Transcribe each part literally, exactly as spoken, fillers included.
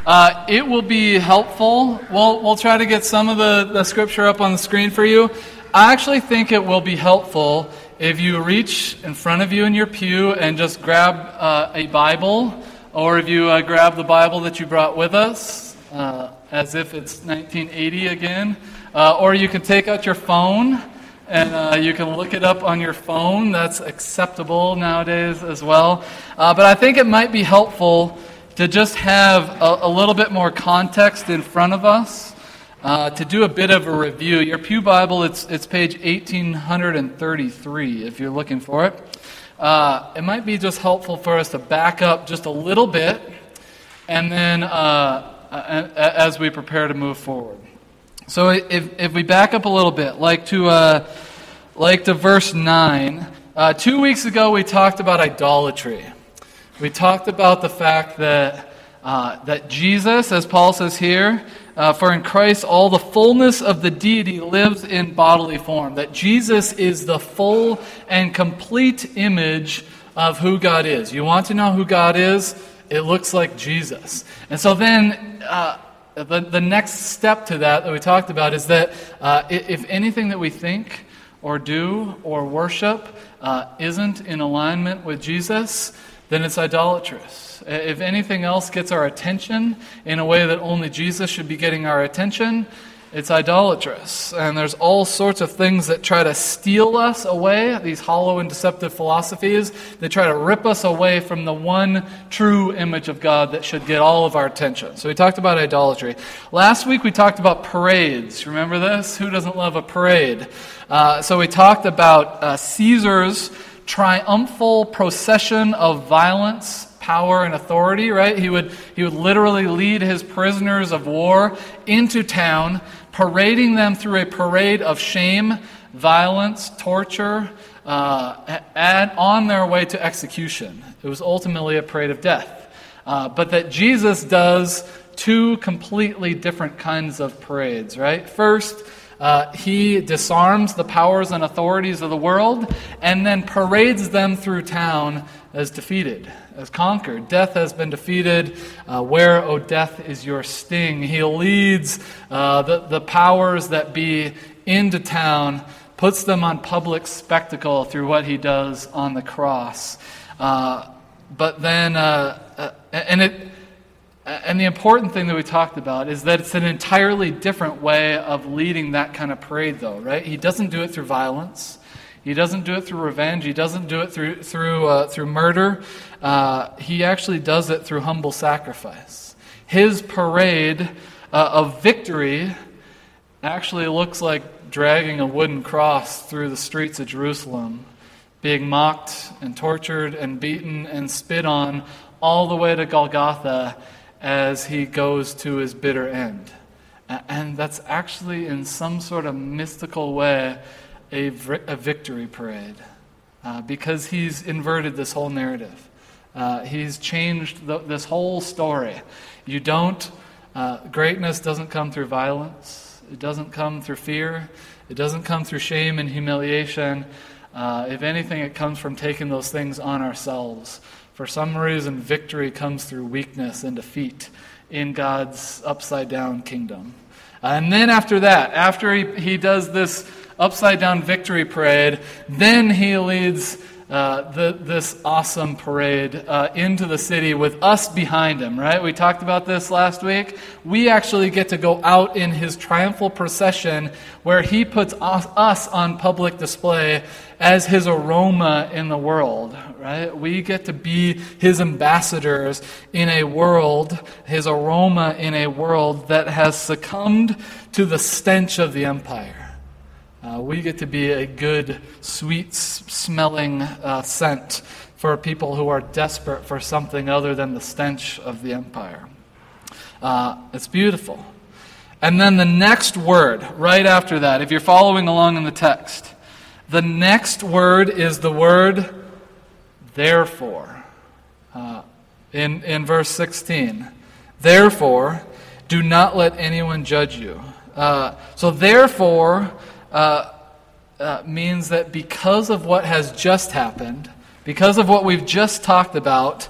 Uh, it will be helpful. We'll, we'll try to get some of the, the scripture up on the screen for you. I actually think it will be helpful if you reach in front of you in your pew and just grab uh, a Bible, or if you uh, grab the Bible that you brought with us, uh, as if it's nineteen eighty again, uh, or you can take out your phone and uh, you can look it up on your phone. That's acceptable nowadays as well. Uh, but I think it might be helpful to just have a, a little bit more context in front of us, uh, to do a bit of a review. Your Pew Bible, it's it's page eighteen thirty-three, if you're looking for it. Uh, it might be just helpful for us to back up just a little bit, and then uh, as we prepare to move forward. So if if we back up a little bit, like to uh, like to verse nine, uh, two weeks ago we talked about idolatry. We talked about the fact that uh, that Jesus, as Paul says here, uh, for in Christ all the fullness of the deity lives in bodily form. That Jesus is the full and complete image of who God is. You want to know who God is? It looks like Jesus. And so then uh, the, the next step to that that we talked about is that uh, if anything that we think or do or worship uh, isn't in alignment with Jesus, then it's idolatrous. If anything else gets our attention in a way that only Jesus should be getting our attention, it's idolatrous. And there's all sorts of things that try to steal us away, these hollow and deceptive philosophies. They try to rip us away from the one true image of God that should get all of our attention. So we talked about idolatry. Last week we talked about parades. Remember this? Who doesn't love a parade? Uh, so we talked about uh, Caesar's triumphal procession of violence, power, and authority, right? He would he would literally lead his prisoners of war into town, parading them through a parade of shame, violence, torture, uh, and on their way to execution. It was ultimately a parade of death. Uh, but that Jesus does two completely different kinds of parades, right? First, Uh, he disarms the powers and authorities of the world and then parades them through town as defeated, as conquered. Death has been defeated. Uh, where, O death, is your sting? He leads uh, the, the powers that be into town, puts them on public spectacle through what he does on the cross. Uh, but then, uh, uh, and it... And the important thing that we talked about is that it's an entirely different way of leading that kind of parade, though, right? He doesn't do it through violence. He doesn't do it through revenge. He doesn't do it through through uh, through murder. Uh, he actually does it through humble sacrifice. His parade uh, of victory actually looks like dragging a wooden cross through the streets of Jerusalem, being mocked and tortured and beaten and spit on all the way to Golgotha, as he goes to his bitter end. And that's actually, in some sort of mystical way, a, a victory parade. Uh, because he's inverted this whole narrative. Uh, he's changed the, this whole story. You don't, uh, greatness doesn't come through violence. It doesn't come through fear. It doesn't come through shame and humiliation. Uh, if anything, it comes from taking those things on ourselves. For some reason, victory comes through weakness and defeat in God's upside-down kingdom. And then after that, after he, he does this upside-down victory parade, then he leads uh, the, this awesome parade uh, into the city with us behind him, right? We talked about this last week. We actually get to go out in his triumphal procession where he puts us, us on public display as his aroma in the world, right? We get to be his ambassadors in a world, his aroma in a world that has succumbed to the stench of the empire. Uh, we get to be a good, sweet-smelling uh, scent for people who are desperate for something other than the stench of the empire. Uh, it's beautiful. And then the next word, right after that, if you're following along in the text, the next word is the word therefore. Uh, in, in verse sixteen. Therefore, do not let anyone judge you. Uh, so therefore uh, uh, means that because of what has just happened, because of what we've just talked about,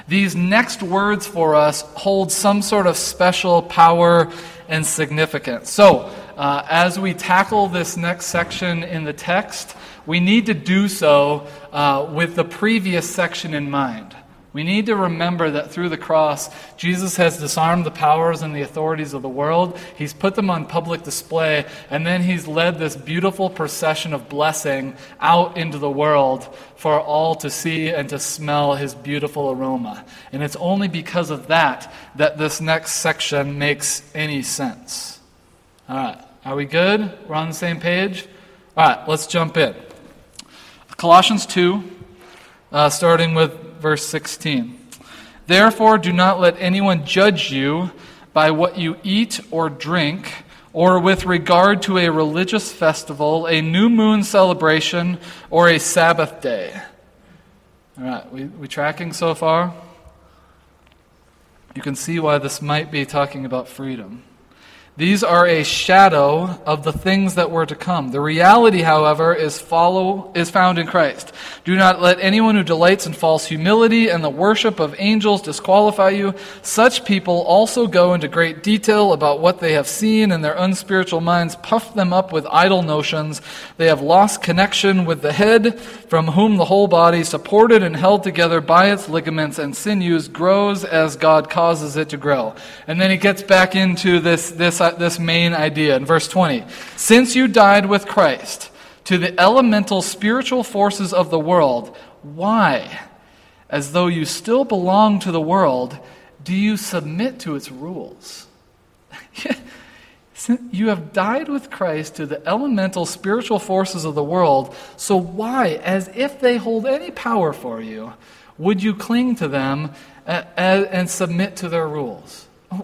these next words for us hold some sort of special power and significance. So, uh, as we tackle this next section in the text, we need to do so uh, with the previous section in mind. We need to remember that through the cross, Jesus has disarmed the powers and the authorities of the world. He's put them on public display, and then he's led this beautiful procession of blessing out into the world for all to see and to smell his beautiful aroma. And it's only because of that that this next section makes any sense. All right, are we good? We're on the same page? All right, let's jump in. Colossians two, uh, starting with verse sixteen. Therefore, do not let anyone judge you by what you eat or drink, or with regard to a religious festival, a new moon celebration, or a Sabbath day. All right, we, we tracking so far? You can see why this might be talking about freedom. These are a shadow of the things that were to come. The reality, however, is follow is found in Christ. Do not let anyone who delights in false humility and the worship of angels disqualify you. Such people also go into great detail about what they have seen, and their unspiritual minds puff them up with idle notions. They have lost connection with the head, from whom the whole body, supported and held together by its ligaments and sinews, grows as God causes it to grow. And then he gets back into this this this main idea in verse twenty. Since you died with Christ to the elemental spiritual forces of the world, why, as though you still belong to the world, do you submit to its rules? You have died with Christ to the elemental spiritual forces of the world, so why, as if they hold any power for you, would you cling to them and submit to their rules?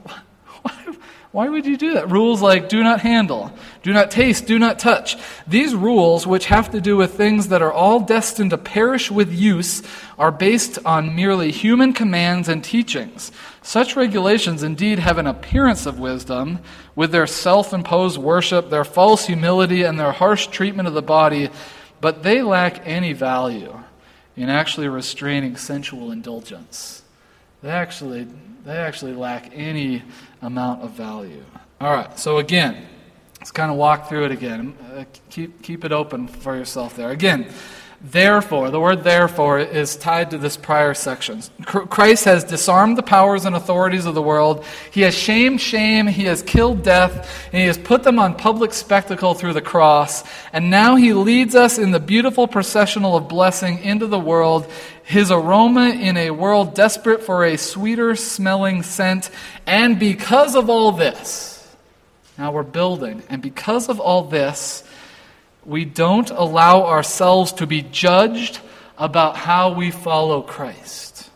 Why would you do that? Rules like do not handle, do not taste, do not touch. These rules, which have to do with things that are all destined to perish with use, are based on merely human commands and teachings. Such regulations indeed have an appearance of wisdom, with their self-imposed worship, their false humility, and their harsh treatment of the body, but they lack any value in actually restraining sensual indulgence. They actually, they actually lack any amount of value. All right, so again, let's kind of walk through it again. Uh, keep keep it open for yourself there. Again, therefore, the word therefore is tied to this prior section. Christ has disarmed the powers and authorities of the world. He has shamed shame. He has killed death. And he has put them on public spectacle through the cross. And now he leads us in the beautiful processional of blessing into the world, his aroma in a world desperate for a sweeter smelling scent. And because of all this, now we're building, and because of all this, we don't allow ourselves to be judged about how we follow Christ,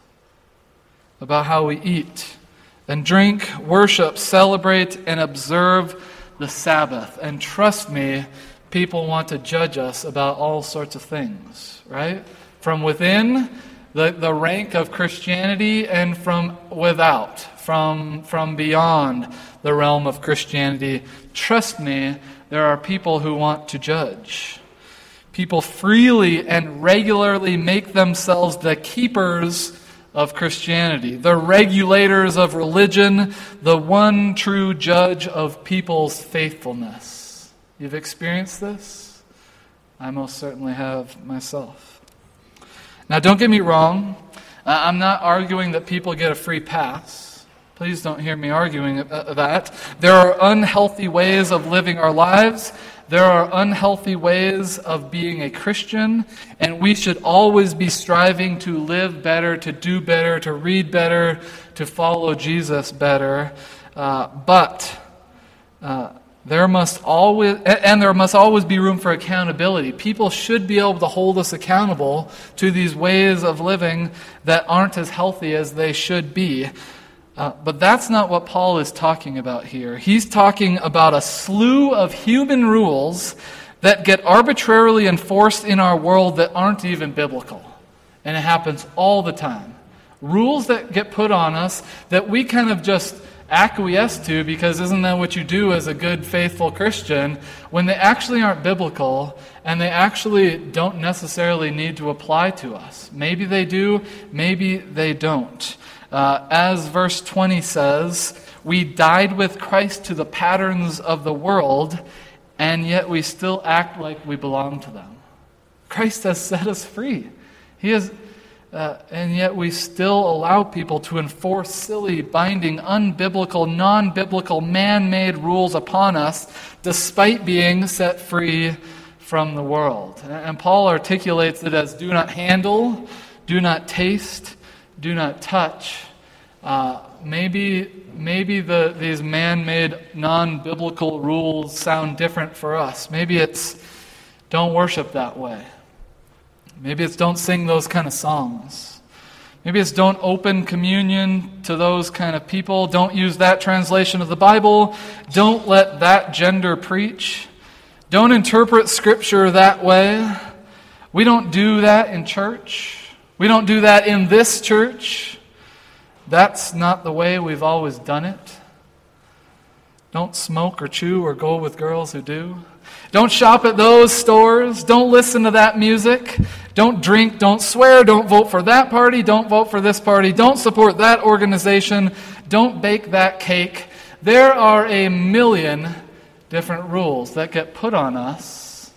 about how we eat and drink, worship, celebrate, and observe the Sabbath. And trust me, people want to judge us about all sorts of things, right? From within the, the rank of Christianity and from without, from, from beyond the realm of Christianity. Trust me, there are people who want to judge. People freely and regularly make themselves the keepers of Christianity, the regulators of religion, the one true judge of people's faithfulness. You've experienced this? I most certainly have myself. Now, don't get me wrong. I'm not arguing that people get a free pass. Please don't hear me arguing that. There are unhealthy ways of living our lives. There are unhealthy ways of being a Christian, and we should always be striving to live better, to do better, to read better, to follow Jesus better. Uh, but uh, there must always, and there must always be room for accountability. People should be able to hold us accountable to these ways of living that aren't as healthy as they should be. Uh, but that's not what Paul is talking about here. He's talking about a slew of human rules that get arbitrarily enforced in our world that aren't even biblical. And it happens all the time. Rules that get put on us that we kind of just acquiesce to because isn't that what you do as a good, faithful Christian, when they actually aren't biblical and they actually don't necessarily need to apply to us. Maybe they do, maybe they don't. Uh, as verse twenty says, we died with Christ to the patterns of the world, and yet we still act like we belong to them. Christ has set us free. He has, uh, and yet we still allow people to enforce silly, binding, unbiblical, non-biblical, man-made rules upon us, despite being set free from the world. And Paul articulates it as do not handle, do not taste, do not touch. Uh, maybe maybe the these man-made, non-biblical rules sound different for us. Maybe it's don't worship that way. Maybe it's don't sing those kind of songs. Maybe it's don't open communion to those kind of people. Don't use that translation of the Bible. Don't let that gender preach. Don't interpret Scripture that way. We don't do that in church. We don't do that in this church. That's not the way we've always done it. Don't smoke or chew or go with girls who do. Don't shop at those stores. Don't listen to that music. Don't drink. Don't swear. Don't vote for that party. Don't vote for this party. Don't support that organization. Don't bake that cake. There are a million different rules that get put on us.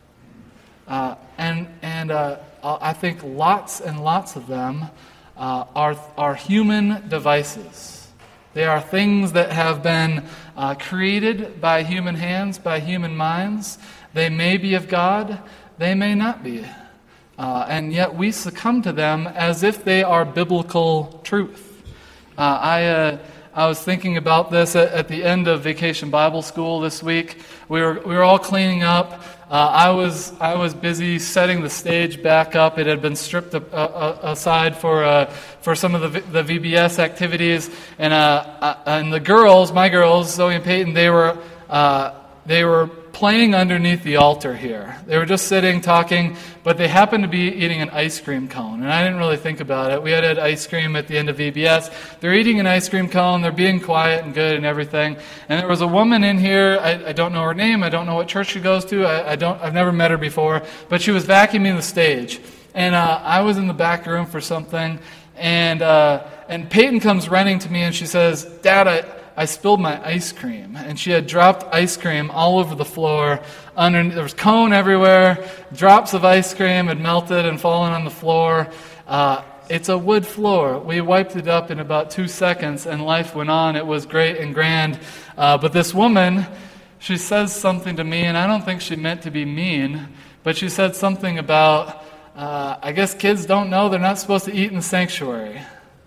Uh, and and uh, I think lots and lots of them uh, are, are human devices. They are things that have been uh, created by human hands, by human minds. They may be of God, they may not be. Uh, and yet we succumb to them as if they are biblical truth. Uh, I uh, I was thinking about this at, at the end of Vacation Bible School this week. We were we were all cleaning up. Uh, I was I was busy setting the stage back up. It had been stripped a, a, aside for uh, for some of the the V B S activities, and uh, uh, and the girls, my girls, Zoe and Peyton, they were uh, they were playing underneath the altar here. They were just sitting, talking, but they happened to be eating an ice cream cone, and I didn't really think about it. We had had ice cream at the end of V B S. They're eating an ice cream cone. They're being quiet and good and everything. And there was a woman in here. I, I don't know her name. I don't know what church she goes to. I, I don't. I've never met her before. But she was vacuuming the stage, and uh, I was in the back room for something. And uh, and Peyton comes running to me and she says, "Dad, I." I spilled my ice cream," and she had dropped ice cream all over the floor. Under, there was cone everywhere. Drops of ice cream had melted and fallen on the floor. Uh, it's a wood floor. We wiped it up in about two seconds, and life went on. It was great and grand. Uh, but this woman, she says something to me, and I don't think she meant to be mean, but she said something about, uh, I guess kids don't know they're not supposed to eat in the sanctuary.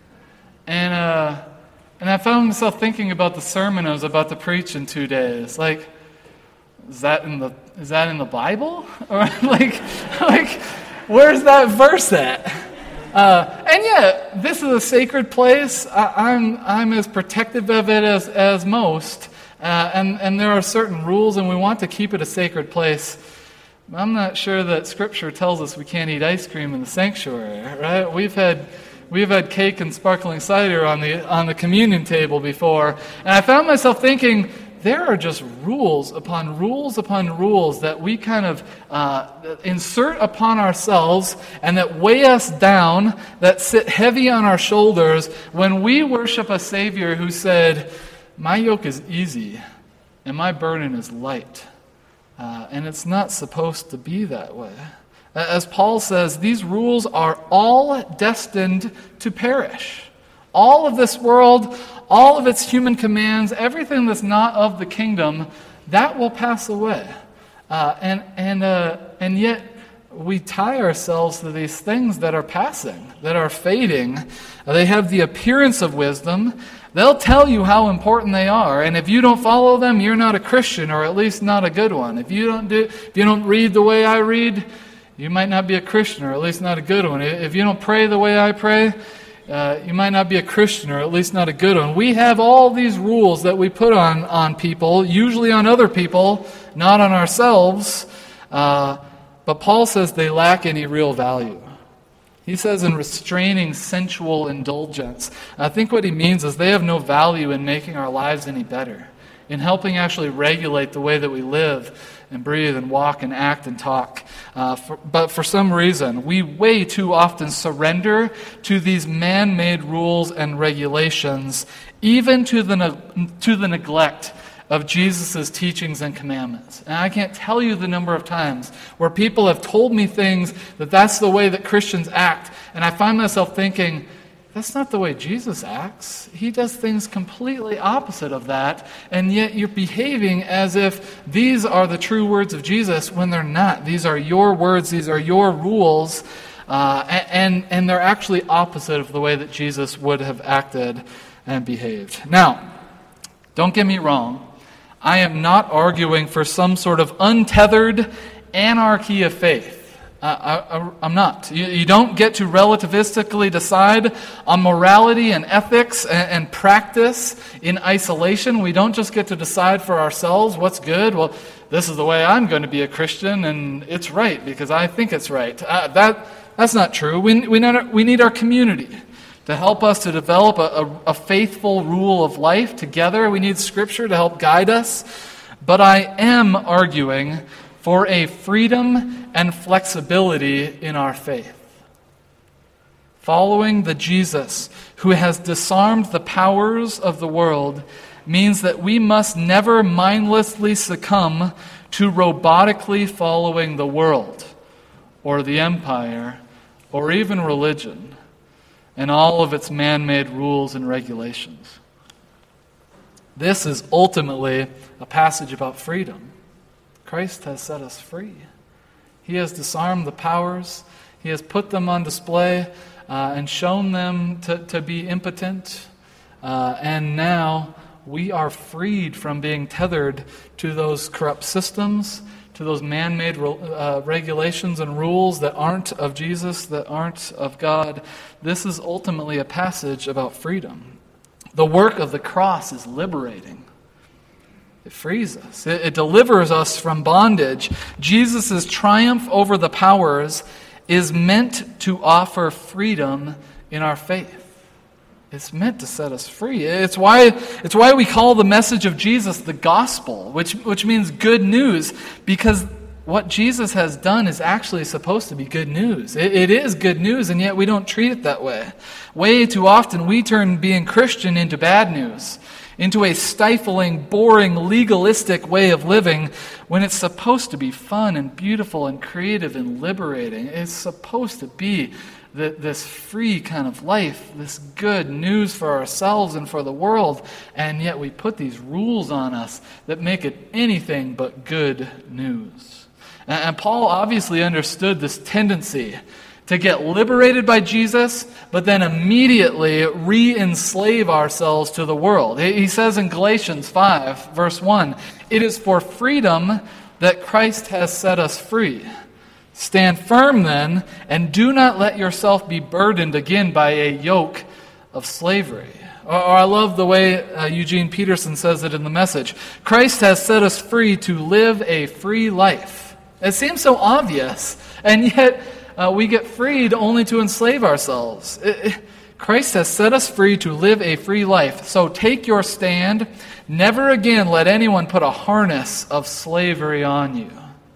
And, uh... And I found myself thinking about the sermon I was about to preach in two days. Like, is that in the is that in the Bible? Or like, like, where's that verse at? Uh, and yeah, this is a sacred place. I, I'm I'm as protective of it as as most. Uh, and and there are certain rules, and we want to keep it a sacred place. I'm not sure that Scripture tells us we can't eat ice cream in the sanctuary, right? We've had. We've had cake and sparkling cider on the on the communion table before, and I found myself thinking, there are just rules upon rules upon rules that we kind of uh, insert upon ourselves and that weigh us down, that sit heavy on our shoulders when we worship a Savior who said, "My yoke is easy and my burden is light." Uh, and it's not supposed to be that way. As Paul says, these rules are all destined to perish. All of this world, all of its human commands, everything that's not of the kingdom, that will pass away. Uh, and and uh, and yet we tie ourselves to these things that are passing, that are fading. Uh, they have the appearance of wisdom. They'll tell you how important they are, and if you don't follow them, you're not a Christian, or at least not a good one. If you don't do, if you don't read the way I read, you might not be a Christian, or at least not a good one. If you don't pray the way I pray, uh, you might not be a Christian, or at least not a good one. We have all these rules that we put on, on people, usually on other people, not on ourselves. Uh, but Paul says they lack any real value. He says in restraining sensual indulgence. I think what he means is they have no value in making our lives any better, in helping actually regulate the way that we live and breathe and walk and act and talk. Uh, for, but for some reason, we way too often surrender to these man-made rules and regulations, even to the ne- to the neglect of Jesus' teachings and commandments. And I can't tell you the number of times where people have told me things that that's the way that Christians act, and I find myself thinking, that's not the way Jesus acts. He does things completely opposite of that, and yet you're behaving as if these are the true words of Jesus when they're not. These are your words, these are your rules, uh, and, and they're actually opposite of the way that Jesus would have acted and behaved. Now, don't get me wrong. I am not arguing for some sort of untethered anarchy of faith. Uh, I, I'm not. You, you don't get to relativistically decide on morality and ethics and, and practice in isolation. We don't just get to decide for ourselves what's good. Well, this is the way I'm going to be a Christian, and it's right because I think it's right. Uh, that that's not true. We we need, we need our community to help us to develop a, a, a faithful rule of life together. We need Scripture to help guide us. But I am arguing for a freedom and flexibility in our faith. Following the Jesus who has disarmed the powers of the world means that we must never mindlessly succumb to robotically following the world or the empire or even religion and all of its man-made rules and regulations. This is ultimately a passage about freedom. Christ has set us free. He has disarmed the powers. He has put them on display uh, and shown them to, to be impotent. Uh, and now we are freed from being tethered to those corrupt systems, to those man-made uh, regulations and rules that aren't of Jesus, that aren't of God. This is ultimately a passage about freedom. The work of the cross is liberating. It frees us. It, it delivers us from bondage. Jesus' triumph over the powers is meant to offer freedom in our faith. It's meant to set us free. It's why, it's why we call the message of Jesus the gospel, which, which means good news, because what Jesus has done is actually supposed to be good news. It, it is good news, and yet we don't treat it that way. Way too often we turn being Christian into bad news, into a stifling, boring, legalistic way of living when it's supposed to be fun and beautiful and creative and liberating. It's supposed to be the, this free kind of life, this good news for ourselves and for the world, and yet we put these rules on us that make it anything but good news. And, and Paul obviously understood this tendency to get liberated by Jesus, but then immediately re-enslave ourselves to the world. He says in Galatians five, verse one, "It is for freedom that Christ has set us free. Stand firm then, and do not let yourself be burdened again by a yoke of slavery." Or, or I love the way uh, Eugene Peterson says it in the Message. Christ has set us free to live a free life. It seems so obvious, and yet Uh, we get freed only to enslave ourselves. It, it, Christ has set us free to live a free life. So take your stand. Never again let anyone put a harness of slavery on you.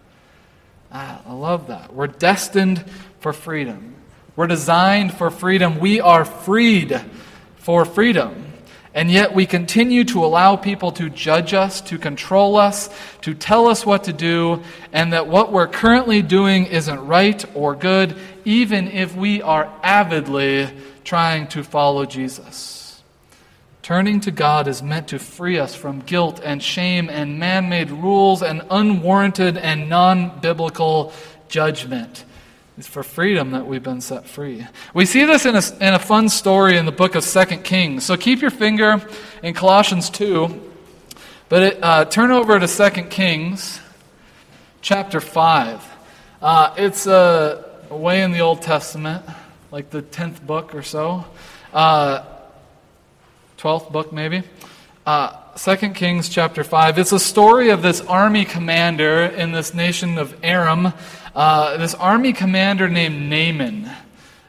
Ah, I love that. We're destined for freedom. We're designed for freedom. We are freed for freedom. And yet we continue to allow people to judge us, to control us, to tell us what to do, and that what we're currently doing isn't right or good, even if we are avidly trying to follow Jesus. Turning to God is meant to free us from guilt and shame and man-made rules and unwarranted and non-biblical judgment. It's for freedom that we've been set free. We see this in a, in a fun story in the book of Second Kings. So keep your finger in Colossians two, but it, uh, turn over to Second Kings chapter five. Uh, it's uh, way in the Old Testament, like the tenth book or so. Uh, twelfth book maybe. Uh, Second Kings chapter five. It's a story of this army commander in this nation of Aram. Uh, this army commander named Naaman.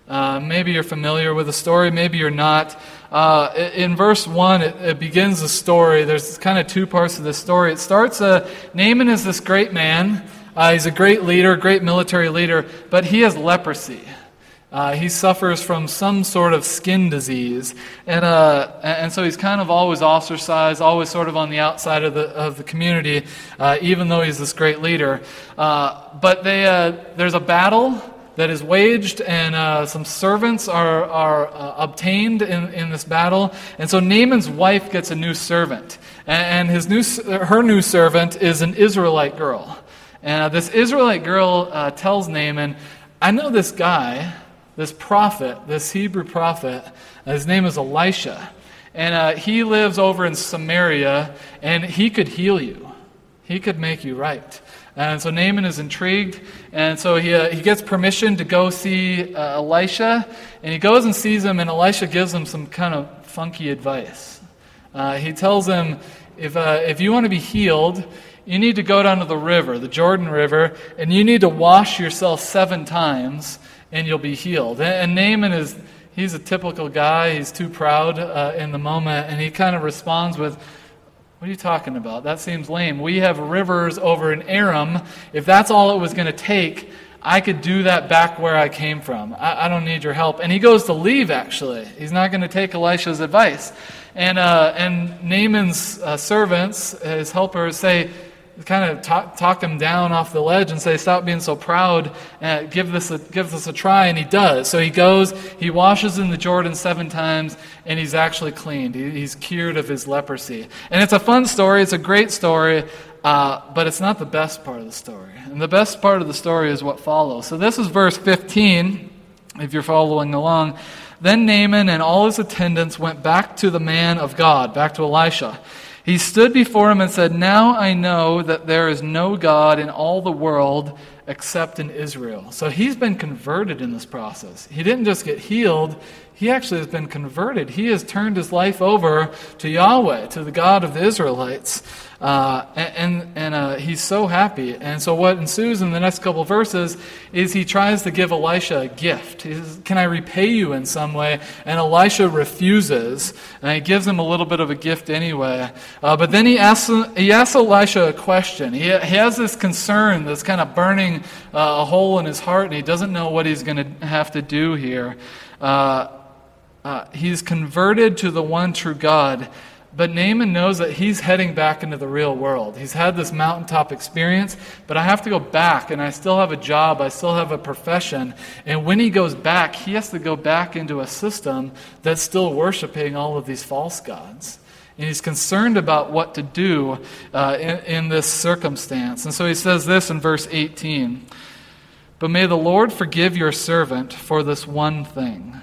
Uh, maybe you're familiar with the story, maybe you're not. Uh, in verse one, it, it begins the story. There's kind of two parts of this story. It starts, uh, Naaman is this great man. Uh, he's a great leader, great military leader, but he has leprosy. Uh, he suffers from some sort of skin disease, and uh, and so he's kind of always ostracized, always sort of on the outside of the of the community, uh, even though he's this great leader. Uh, but they uh, there's a battle that is waged, and uh, some servants are are uh, obtained in, in this battle, and so Naaman's wife gets a new servant, and, and his new her new servant is an Israelite girl, and uh, this Israelite girl uh, tells Naaman, "I know this guy." This prophet, this Hebrew prophet, his name is Elisha, and uh, he lives over in Samaria, and he could heal you. He could make you right. And so Naaman is intrigued, and so he uh, he gets permission to go see uh, Elisha, and he goes and sees him, and Elisha gives him some kind of funky advice. Uh, he tells him, if uh, if you want to be healed, you need to go down to the river, the Jordan River, and you need to wash yourself seven times, and you'll be healed. And Naaman is, he's a typical guy. He's too proud uh, in the moment, and he kind of responds with, what are you talking about? That seems lame. We have rivers over in Aram. If that's all it was going to take, I could do that back where I came from. I, I don't need your help. And he goes to leave, actually. He's not going to take Elisha's advice. And, uh, and Naaman's uh, servants, his helpers, say, kind of talk, talk him down off the ledge and say, stop being so proud, and give this a, give this a try, and he does. So he goes, he washes in the Jordan seven times, and he's actually cleaned. He, he's cured of his leprosy. And it's a fun story, it's a great story, uh, but it's not the best part of the story. And the best part of the story is what follows. So this is verse fifteen, if you're following along. Then Naaman and all his attendants went back to the man of God, back to Elisha. He stood before him and said, "Now I know that there is no God in all the world except in Israel." So he's been converted in this process. He didn't just get healed, he actually has been converted. He has turned his life over to Yahweh, to the God of the Israelites. Uh, and and, and uh, he's so happy. And so what ensues in the next couple of verses is he tries to give Elisha a gift. He says, "Can I repay you in some way?" And Elisha refuses, and he gives him a little bit of a gift anyway. Uh, but then he asks, he asks Elisha a question. He, he has this concern that's kind of burning uh, a hole in his heart, and he doesn't know what he's going to have to do here. Uh, uh, he's converted to the one true God. But Naaman knows that he's heading back into the real world. He's had this mountaintop experience, but I have to go back, and I still have a job, I still have a profession. And when he goes back, he has to go back into a system that's still worshiping all of these false gods. And he's concerned about what to do uh, in, in this circumstance. And so he says this in verse eighteen, "But may the Lord forgive your servant for this one thing.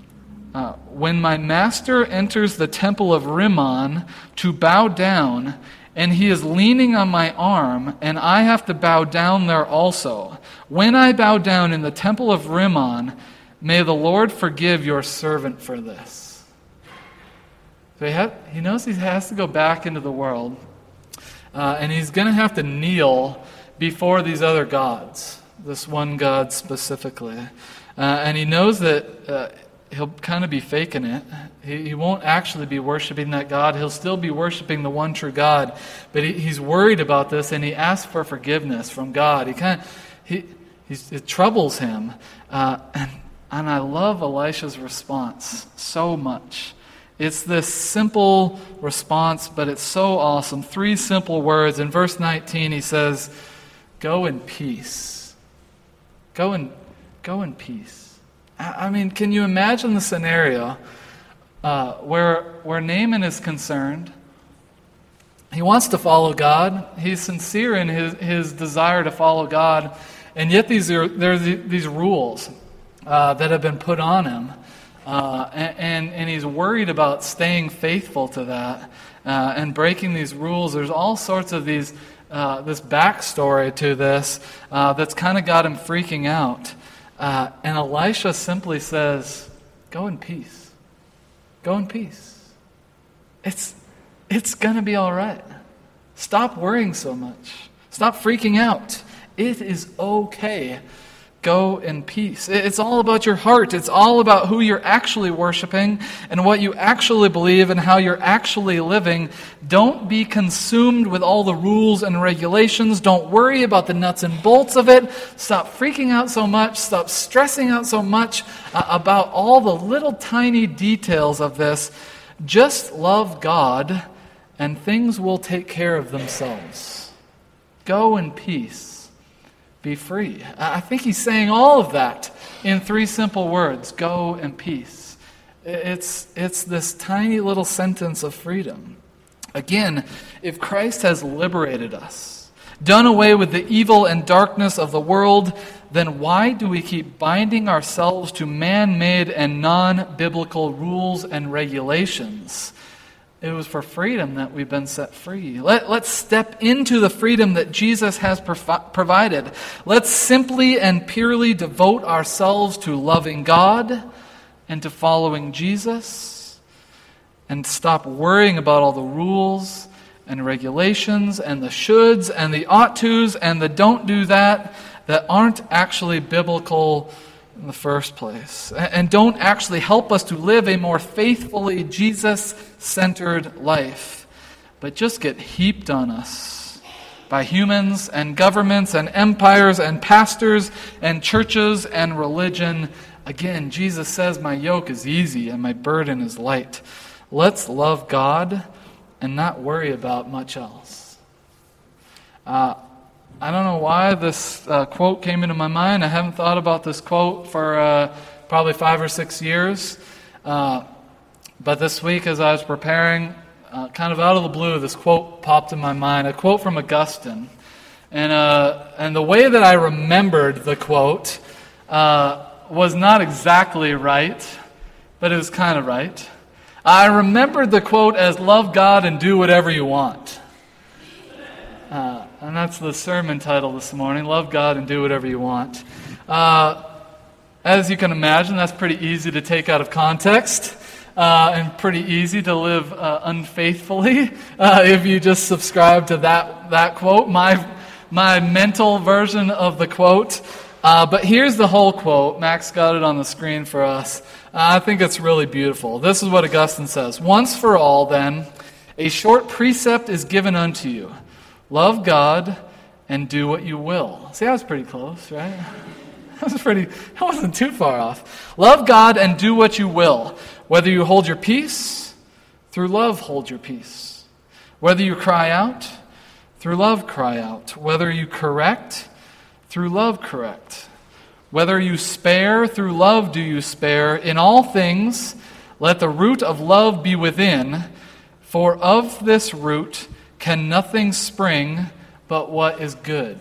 Uh, when my master enters the temple of Rimmon to bow down, and he is leaning on my arm, and I have to bow down there also. When I bow down in the temple of Rimmon, may the Lord forgive your servant for this." So he, ha- he knows he has to go back into the world, uh, and he's going to have to kneel before these other gods, this one God specifically. Uh, and he knows that Uh, he'll kind of be faking it. He, he won't actually be worshiping that God. He'll still be worshiping the one true God. But he, he's worried about this, and he asks for forgiveness from God. He kind of, he, he's, it troubles him. Uh, and, and I love Elisha's response so much. It's this simple response, but it's so awesome. Three simple words. In verse nineteen, he says, "Go in peace." Go in, go in peace. I mean, can you imagine the scenario uh, where where Naaman is concerned? He wants to follow God. He's sincere in his, his desire to follow God, and yet these are there are these rules uh, that have been put on him, uh, and, and and he's worried about staying faithful to that uh, and breaking these rules. There's all sorts of these uh, this backstory to this uh, that's kind of got him freaking out. Uh, and Elisha simply says, "Go in peace. Go in peace. It's, it's going to be all right. Stop worrying so much. Stop freaking out. It is okay. go in peace. It's all about your heart. It's all about who you're actually worshiping and what you actually believe and how you're actually living. Don't be consumed with all the rules and regulations. Don't worry about the nuts and bolts of it. Stop freaking out so much. Stop stressing out so much uh, about all the little tiny details of this. Just love God and things will take care of themselves. Go in peace. Be free. I think he's saying all of that in three simple words. Go in peace. It's, it's this tiny little sentence of freedom. Again, if Christ has liberated us, done away with the evil and darkness of the world, then why do we keep binding ourselves to man-made and non-biblical rules and regulations? It was for freedom that we've been set free. Let, let's step into the freedom that Jesus has provi- provided. Let's simply and purely devote ourselves to loving God and to following Jesus, and stop worrying about all the rules and regulations and the shoulds and the ought tos and the don't do that that aren't actually biblical in the first place, and don't actually help us to live a more faithfully Jesus-centered life, but just get heaped on us by humans and governments and empires and pastors and churches and religion. Again, Jesus says, my yoke is easy and my burden is light. Let's love God and not worry about much else. Uh, I don't know why this uh, quote came into my mind. I haven't thought about this quote for uh, probably five or six years. Uh, but this week as I was preparing, uh, kind of out of the blue, this quote popped in my mind. A quote from Augustine. And, uh, and the way that I remembered the quote uh, was not exactly right, but it was kind of right. I remembered the quote as, love God and do whatever you want. Uh, and that's the sermon title this morning, Love God and Do Whatever You Want. Uh, as you can imagine, that's pretty easy to take out of context uh, and pretty easy to live uh, unfaithfully uh, if you just subscribe to that, that quote, my, my mental version of the quote. Uh, but here's the whole quote. Max got it on the screen for us. Uh, I think it's really beautiful. This is what Augustine says. Once for all, then, a short precept is given unto you. Love God and do what you will. See, that was pretty close, right? That was pretty, that wasn't too far off. Love God and do what you will. Whether you hold your peace, through love hold your peace. Whether you cry out, through love cry out. Whether you correct, through love correct. Whether you spare, through love do you spare. In all things, let the root of love be within, for of this root can nothing spring but what is good.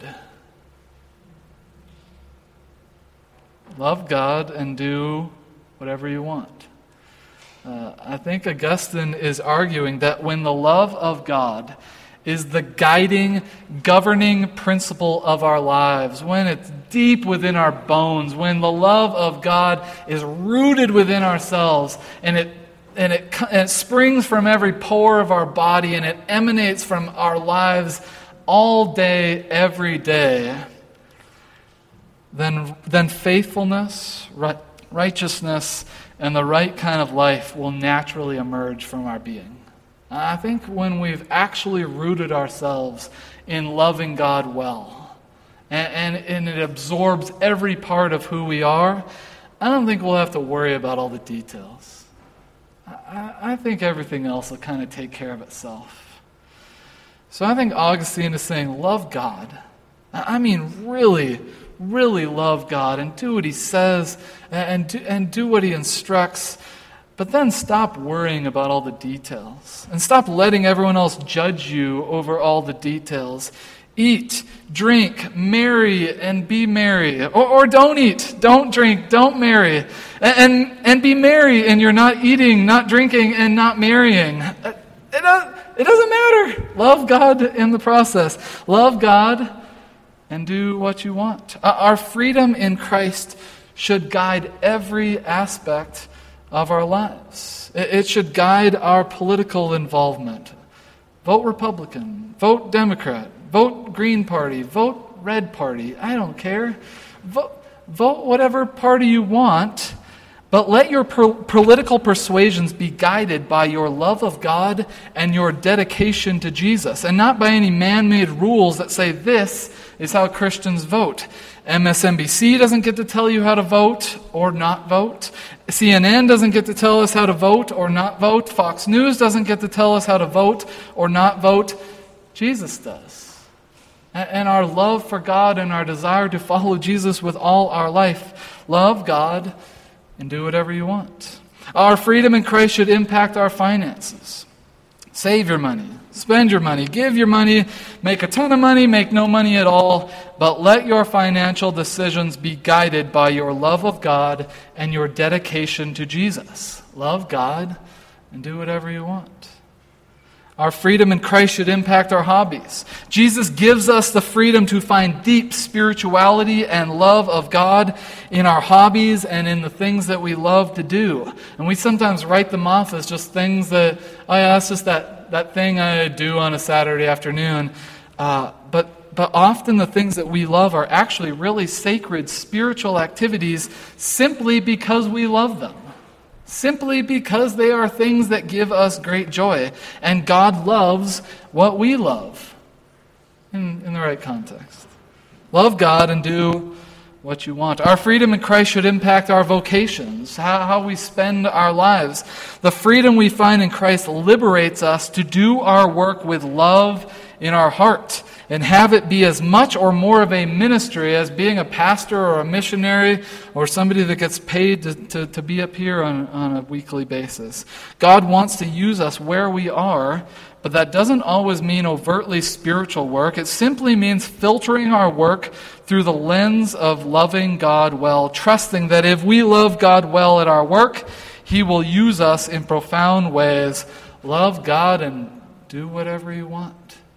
Love God and do whatever you want. Uh, I think Augustine is arguing that when the love of God is the guiding, governing principle of our lives, when it's deep within our bones, when the love of God is rooted within ourselves, and it And it, and it springs from every pore of our body, and it emanates from our lives all day, every day, then, then faithfulness, right, righteousness, and the right kind of life will naturally emerge from our being. I think when we've actually rooted ourselves in loving God well, and, and, and it absorbs every part of who we are, I don't think we'll have to worry about all the details. I, I think everything else will kind of take care of itself. So I think Augustine is saying, love God. I mean, really, really love God and do what he says and do, and do what he instructs. But then stop worrying about all the details. And stop letting everyone else judge you over all the details. Eat, drink, marry, and be merry. Or, or don't eat, don't drink, don't marry. And, and, and be merry, and you're not eating, not drinking, and not marrying. It, it, it doesn't matter. Love God in the process. Love God and do what you want. Our freedom in Christ should guide every aspect of our lives. It should guide our political involvement. Vote Republican, vote Democrat, vote Green Party, vote Red Party. I don't care. Vote, vote whatever party you want, but let your pro- political persuasions be guided by your love of God and your dedication to Jesus, and not by any man-made rules that say this is how Christians vote. M S N B C doesn't get to tell you how to vote or not vote. C N N doesn't get to tell us how to vote or not vote. Fox News doesn't get to tell us how to vote or not vote. Jesus does. And our love for God and our desire to follow Jesus with all our life. Love God and do whatever you want. Our freedom in Christ should impact our finances. Save your money. Spend your money. Give your money. Make a ton of money. Make no money at all. But let your financial decisions be guided by your love of God and your dedication to Jesus. Love God and do whatever you want. Our freedom in Christ should impact our hobbies. Jesus gives us the freedom to find deep spirituality and love of God in our hobbies and in the things that we love to do. And we sometimes write them off as just things that, oh yeah, that's just that, that thing I do on a Saturday afternoon. Uh, but, but often the things that we love are actually really sacred spiritual activities simply because we love them. Simply because they are things that give us great joy. And God loves what we love in, in the right context. Love God and do what you want. Our freedom in Christ should impact our vocations, how, how we spend our lives. The freedom we find in Christ liberates us to do our work with love in our heart and have it be as much or more of a ministry as being a pastor or a missionary or somebody that gets paid to, to, to be up here on, on a weekly basis. God wants to use us where we are, but that doesn't always mean overtly spiritual work. It simply means filtering our work through the lens of loving God well, trusting that if we love God well at our work, He will use us in profound ways. Love God and do whatever you want.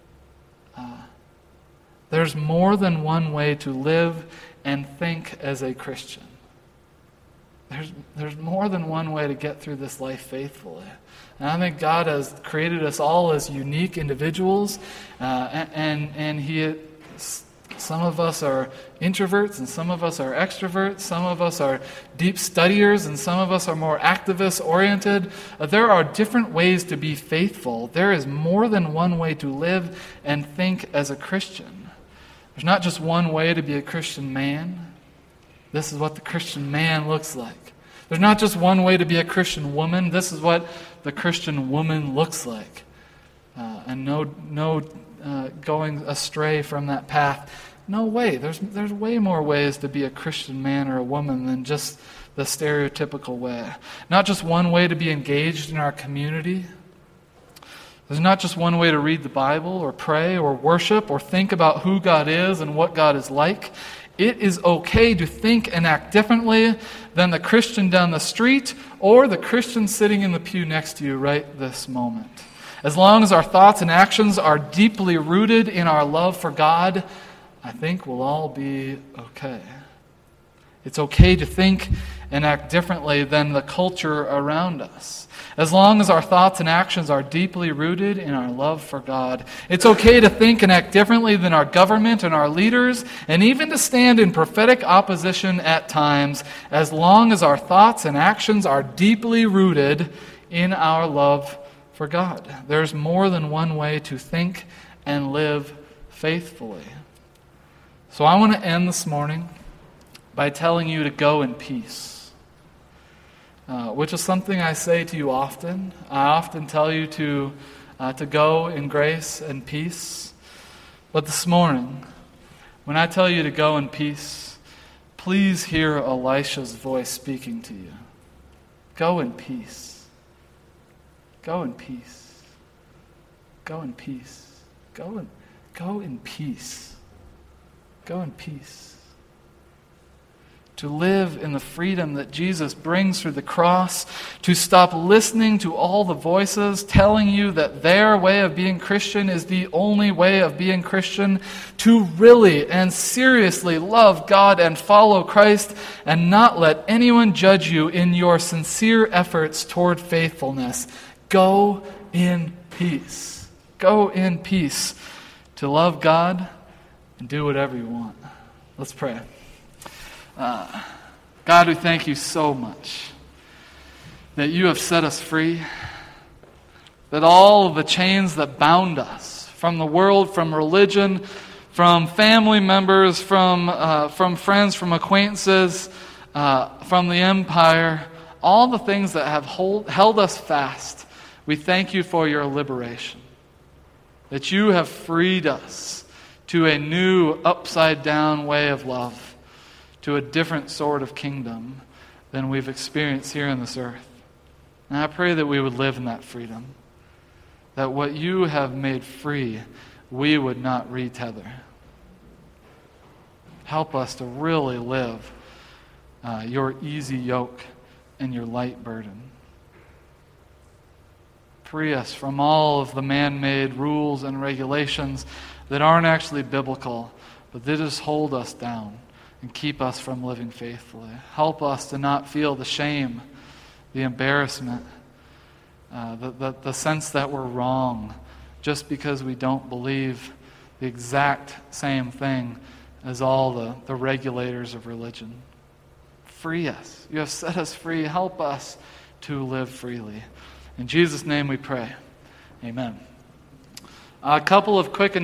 There's more than one way to live and think as a Christian. There's, there's more than one way to get through this life faithfully. And I think God has created us all as unique individuals, uh, and, and He, some of us are introverts and some of us are extroverts. Some of us are deep studiers and some of us are more activist-oriented. Uh, there are different ways to be faithful. There is more than one way to live and think as a Christian. There's not just one way to be a Christian man. This is what the Christian man looks like. There's not just one way to be a Christian woman. This is what the Christian woman looks like. Uh, and no, no uh, going astray from that path. No way. There's, there's way more ways to be a Christian man or a woman than just the stereotypical way. Not just one way to be engaged in our community. There's not just one way to read the Bible or pray or worship or think about who God is and what God is like. It is okay to think and act differently than the Christian down the street or the Christian sitting in the pew next to you right this moment. As long as our thoughts and actions are deeply rooted in our love for God, I think we'll all be okay. It's okay to think and act differently than the culture around us. As long as our thoughts and actions are deeply rooted in our love for God. It's okay to think and act differently than our government and our leaders, and even to stand in prophetic opposition at times, as long as our thoughts and actions are deeply rooted in our love for God. There's more than one way to think and live faithfully. So I want to end this morning by telling you to go in peace. Uh, which is something I say to you often. I often tell you to uh, to go in grace and peace. But this morning, when I tell you to go in peace, please hear Elisha's voice speaking to you. Go in peace. Go in peace. Go in peace. Go in, go in peace. Go in peace. To live in the freedom that Jesus brings through the cross, to stop listening to all the voices telling you that their way of being Christian is the only way of being Christian, to really and seriously love God and follow Christ and not let anyone judge you in your sincere efforts toward faithfulness. Go in peace. Go in peace to love God and do whatever you want. Let's pray. Uh, God, we thank you so much that you have set us free, that all of the chains that bound us from the world, from religion, from family members, from uh, from friends, from acquaintances, uh, from the empire, all the things that have hold, held us fast, we thank you for your liberation, that you have freed us to a new upside-down way of love, to a different sort of kingdom than we've experienced here on this earth. And I pray that we would live in that freedom, that what you have made free, we would not retether. Help us to really live uh, your easy yoke and your light burden. Free us from all of the man-made rules and regulations that aren't actually biblical, but they just hold us down and keep us from living faithfully. Help us to not feel the shame, the embarrassment, uh, the, the, the sense that we're wrong just because we don't believe the exact same thing as all the, the regulators of religion. Free us. You have set us free. Help us to live freely. In Jesus' name we pray. Amen. A couple of quick announcements.